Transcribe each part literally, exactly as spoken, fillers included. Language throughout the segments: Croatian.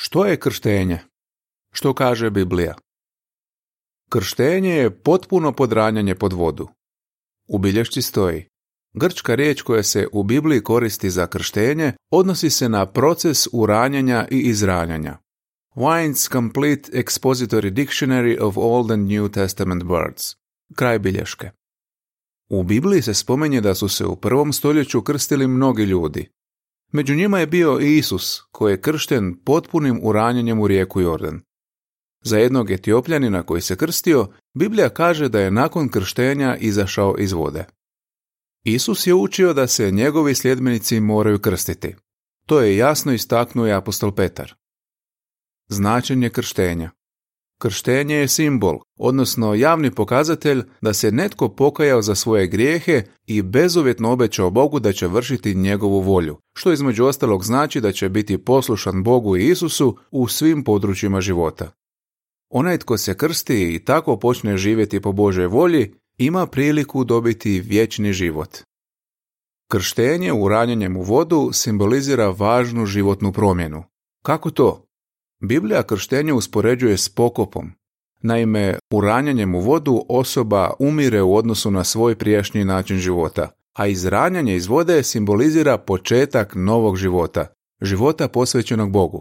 Što je krštenje? Što kaže Biblija? Krštenje je potpuno podranjanje pod vodu. U bilješci stoji: grčka riječ koja se u Bibliji koristi za krštenje odnosi se na proces uranjanja i izranjanja. Wine's Complete Expository Dictionary of Old and New Testament Words. Kraj bilješke. U Bibliji se spominje da su se u prvom stoljeću krstili mnogi ljudi. Među njima je bio i Isus, koji je kršten potpunim uranjanjem u rijeku Jordan. Za jednog Etiopljanina koji se krstio, Biblija kaže da je nakon krštenja izašao iz vode. Isus je učio da se njegovi sljedbenici moraju krstiti. To je jasno istaknuo i apostol Petar. Značenje krštenja. Krštenje je simbol, odnosno javni pokazatelj da se netko pokajao za svoje grijehe i bezuvjetno obećao Bogu da će vršiti njegovu volju, što između ostalog znači da će biti poslušan Bogu i Isusu u svim područjima života. Onaj tko se krsti i tako počne živjeti po Božoj volji, ima priliku dobiti vječni život. Krštenje uranjanjem u vodu simbolizira važnu životnu promjenu. Kako to? Biblija krštenje uspoređuje s pokopom. Naime, uranjanjem u vodu osoba umire u odnosu na svoj prijašnji način života, a izranjanje iz vode simbolizira početak novog života, života posvećenog Bogu.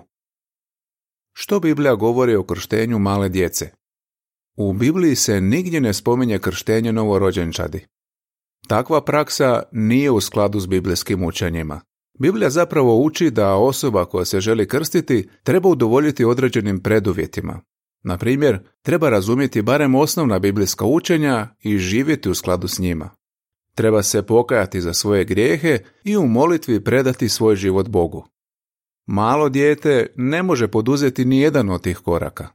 Što Biblija govori o krštenju male djece? U Bibliji se nigdje ne spominje krštenje novorođenčadi. Takva praksa nije u skladu s biblijskim učenjima. Biblija zapravo uči da osoba koja se želi krstiti treba udovoljiti određenim preduvjetima. Na primjer, treba razumjeti barem osnovna biblijska učenja i živjeti u skladu s njima. Treba se pokajati za svoje grijehe i u molitvi predati svoj život Bogu. Malo dijete ne može poduzeti ni jedan od tih koraka.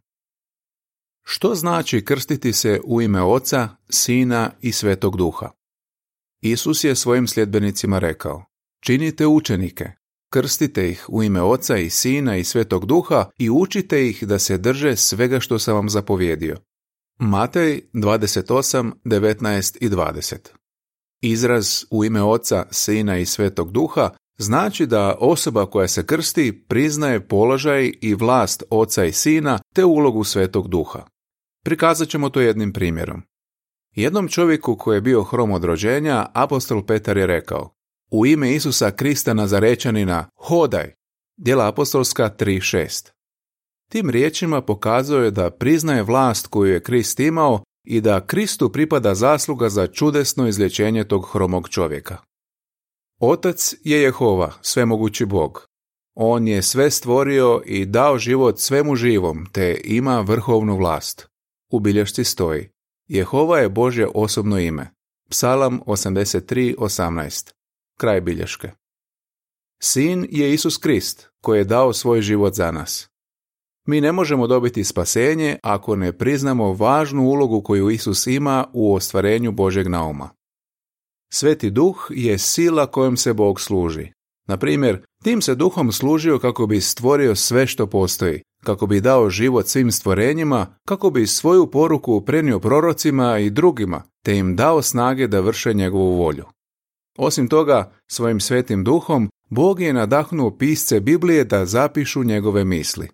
Što znači krstiti se u ime Oca, Sina i Svetog Duha? Isus je svojim sljedbenicima rekao: činite učenike, krstite ih u ime Oca i Sina i Svetog Duha i učite ih da se drže svega što sam vam zapovjedio. Matej dvadeset osam, devetnaest i dvadeset. Izraz u ime Oca, Sina i Svetog Duha znači da osoba koja se krsti priznaje položaj i vlast Oca i Sina te ulogu Svetog Duha. Prikazat ćemo to jednim primjerom. Jednom čovjeku koji je bio hrom od rođenja, apostol Petar je rekao: u ime Isusa Krista Nazarečanina, hodaj! Djela apostolska tri šest. Tim riječima pokazuje je da priznaje vlast koju je Krist imao i da Kristu pripada zasluga za čudesno izlječenje tog hromog čovjeka. Otac je Jehova, svemogući Bog. On je sve stvorio i dao život svemu živom, te ima vrhovnu vlast. U bilješci stoji: Jehova je Božje osobno ime. Psalam osamdeset tri osamnaest. Kraj bilješke. Sin je Isus Krist, koji je dao svoj život za nas. Mi ne možemo dobiti spasenje ako ne priznamo važnu ulogu koju Isus ima u ostvarenju Božjeg nauma. Sveti Duh je sila kojom se Bog služi. Na primjer, tim se Duhom služio kako bi stvorio sve što postoji, kako bi dao život svim stvorenjima, kako bi svoju poruku prenio prorocima i drugima, te im dao snage da vrše njegovu volju. Osim toga, svojim Svetim Duhom, Bog je nadahnuo pisce Biblije da zapišu njegove misli.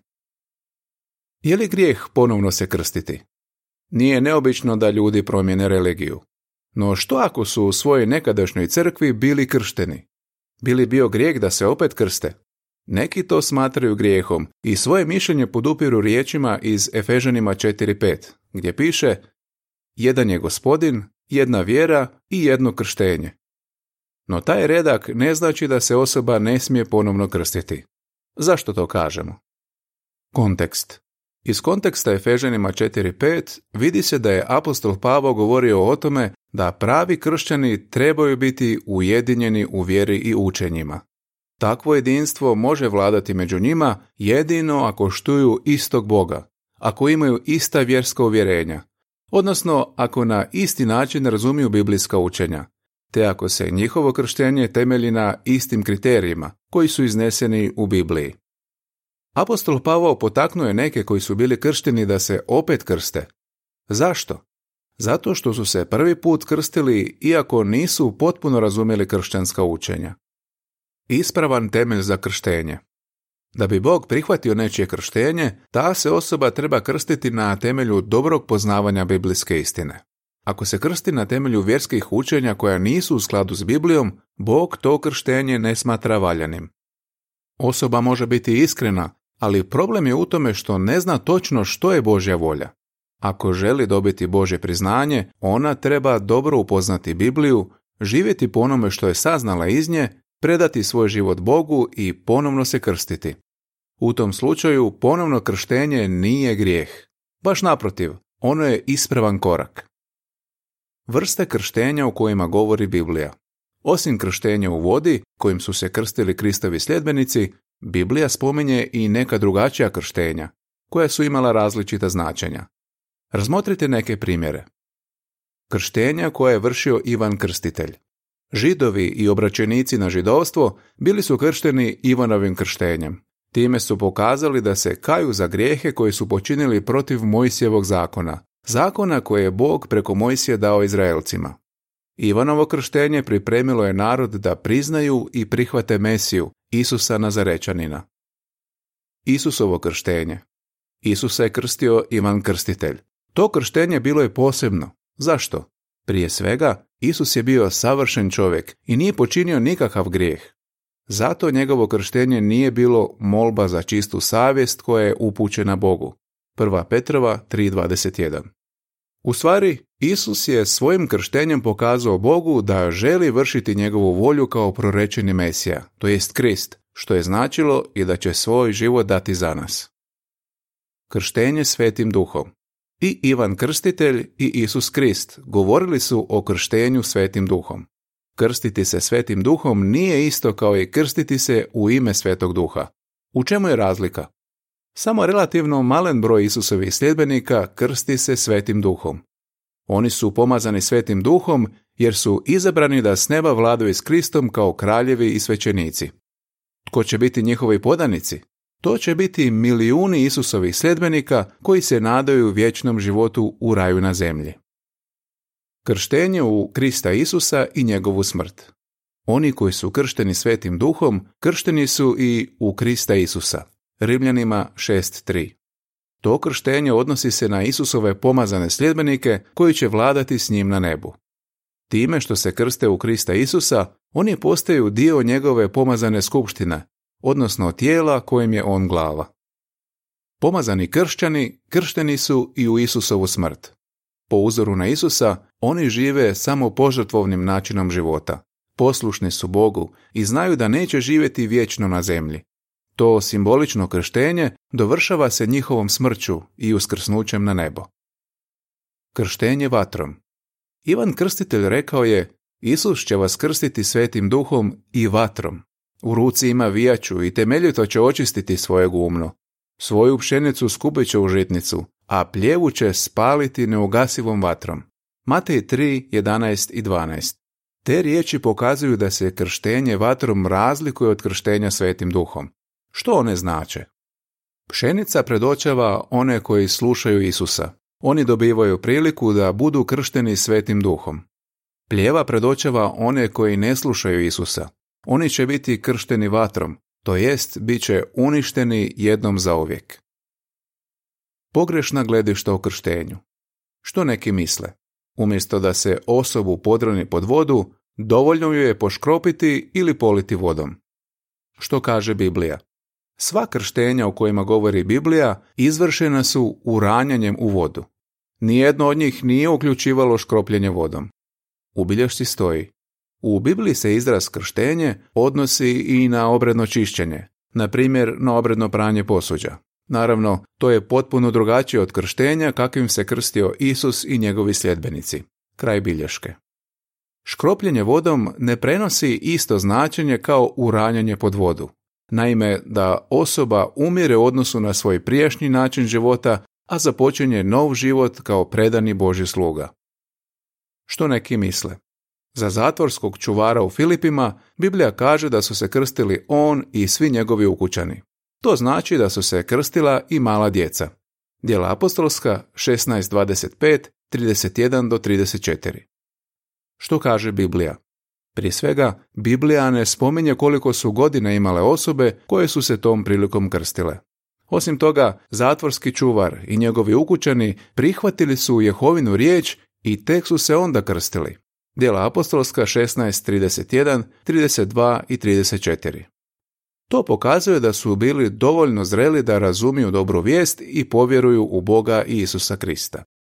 Je li grijeh ponovno se krstiti? Nije neobično da ljudi promijene religiju. No što ako su u svojoj nekadašnjoj crkvi bili kršteni? Bili bio grijeh da se opet krste? Neki to smatraju grijehom i svoje mišljenje podupiru riječima iz Efežanima četiri pet, gdje piše: jedan je Gospodin, jedna vjera i jedno krštenje. No taj redak ne znači da se osoba ne smije ponovno krstiti. Zašto to kažemo? Kontekst. Iz konteksta Efežanima četiri pet vidi se da je apostol Pavao govorio o tome da pravi kršćani trebaju biti ujedinjeni u vjeri i učenjima. Takvo jedinstvo može vladati među njima jedino ako štuju istog Boga, ako imaju ista vjerska uvjerenja, odnosno ako na isti način razumiju biblijska učenja, te ako se njihovo krštenje temelji na istim kriterijima koji su izneseni u Bibliji. Apostol Pavao potaknuo je neke koji su bili kršteni da se opet krste. Zašto? Zato što su se prvi put krstili iako nisu potpuno razumjeli kršćanska učenja. Ispravan temelj za krštenje. Da bi Bog prihvatio nečije krštenje, ta se osoba treba krstiti na temelju dobrog poznavanja biblijske istine. Ako se krsti na temelju vjerskih učenja koja nisu u skladu s Biblijom, Bog to krštenje ne smatra valjanim. Osoba može biti iskrena, ali problem je u tome što ne zna točno što je Božja volja. Ako želi dobiti Božje priznanje, ona treba dobro upoznati Bibliju, živjeti po onome što je saznala iz nje, predati svoj život Bogu i ponovno se krstiti. U tom slučaju ponovno krštenje nije grijeh. Baš naprotiv, ono je ispravan korak. Vrste krštenja u kojima govori Biblija. Osim krštenja u vodi, kojim su se krstili Kristovi sljedbenici, Biblija spominje i neka drugačija krštenja, koja su imala različita značenja. Razmotrite neke primjere. Krštenja koje je vršio Ivan Krstitelj. Židovi i obraćenici na židovstvo bili su kršteni Ivanovim krštenjem. Time su pokazali da se kaju za grijehe koje su počinili protiv Mojsijevog zakona, zakona koje je Bog preko Mojsije dao Izraelcima. Ivanovo krštenje pripremilo je narod da priznaju i prihvate Mesiju, Isusa Nazarečanina. Isusovo krštenje. Isusa je krstio Ivan Krstitelj. To krštenje bilo je posebno. Zašto? Prije svega, Isus je bio savršen čovjek i nije počinio nikakav grijeh. Zato njegovo krštenje nije bilo molba za čistu savjest koja je upućena Bogu. Prva Petrova tri dvadeset jedan. U stvari, Isus je svojim krštenjem pokazao Bogu da želi vršiti njegovu volju kao prorečeni Mesija, to jest Krist, što je značilo i da će svoj život dati za nas. Krštenje Svetim Duhom. I Ivan Krstitelj i Isus Krist govorili su o krštenju Svetim Duhom. Krstiti se Svetim Duhom nije isto kao i krstiti se u ime Svetog Duha. U čemu je razlika? Samo relativno malen broj Isusovih sljedbenika krsti se Svetim Duhom. Oni su pomazani Svetim Duhom jer su izabrani da s neba vladaju s Kristom kao kraljevi i svećenici. Tko će biti njihovi podanici? To će biti milijuni Isusovih sljedbenika koji se nadaju vječnom životu u raju na zemlji. Krštenje u Krista Isusa i njegovu smrt. Oni koji su kršteni Svetim Duhom, kršteni su i u Krista Isusa. Rimljanima šest tri. To krštenje odnosi se na Isusove pomazane sljedbenike koji će vladati s njim na nebu. Time što se krste u Krista Isusa, oni postaju dio njegove pomazane skupštine, odnosno tijela kojim je on glava. Pomazani kršćani kršteni su i u Isusovu smrt. Po uzoru na Isusa, oni žive samo požrtvovnim načinom života. Poslušni su Bogu i znaju da neće živjeti vječno na zemlji. To simbolično krštenje dovršava se njihovom smrću i uskrsnućem na nebo. Krštenje vatrom. Ivan Krstitelj rekao je: Isus će vas krstiti Svetim Duhom i vatrom. U ruci ima vijaču i temeljito će očistiti svoje gumno. Svoju pšenicu skupit će u žitnicu, a pljevu će spaliti neugasivom vatrom. Matej tri jedanaest i dvanaest. Te riječi pokazuju da se krštenje vatrom razlikuje od krštenja Svetim Duhom. Što one znače? Pšenica predočava one koji slušaju Isusa. Oni dobivaju priliku da budu kršteni Svetim Duhom. Pljeva predočava one koji ne slušaju Isusa. Oni će biti kršteni vatrom, to jest bit će uništeni jednom zauvijek. Pogrešna gledišta o krštenju. Što neki misle? Umjesto da se osobu podroni pod vodu, dovoljno ju je poškropiti ili politi vodom. Što kaže Biblija? Sva krštenja o kojima govori Biblija izvršena su uranjanjem u vodu. Nijedno od njih nije uključivalo škropljenje vodom. U bilješci stoji: u Bibliji se izraz krštenje odnosi i na obredno čišćenje, na primjer na obredno pranje posuđa. Naravno, to je potpuno drugačije od krštenja kakvim se krstio Isus i njegovi sljedbenici. Kraj bilješke. Škropljenje vodom ne prenosi isto značenje kao uranjanje pod vodu. Naime, da osoba umire u odnosu na svoj prijašnji način života, a započinje nov život kao predani Božji sluga. Što neki misle? Za zatvorskog čuvara u Filipima Biblija kaže da su se krstili on i svi njegovi ukućani. To znači da su se krstila i mala djeca. Djela apostolska šesnaest dvadeset pet, trideset jedan do trideset četiri. Što kaže Biblija? Prije svega, Biblija ne spominje koliko su godina imale osobe koje su se tom prilikom krstile. Osim toga, zatvorski čuvar i njegovi ukućani prihvatili su Jehovinu riječ i tek su se onda krstili. Djela apostolska šesnaest trideset jedan, trideset dva i trideset četiri. To pokazuje da su bili dovoljno zreli da razumiju dobru vijest i povjeruju u Boga i Isusa Krista.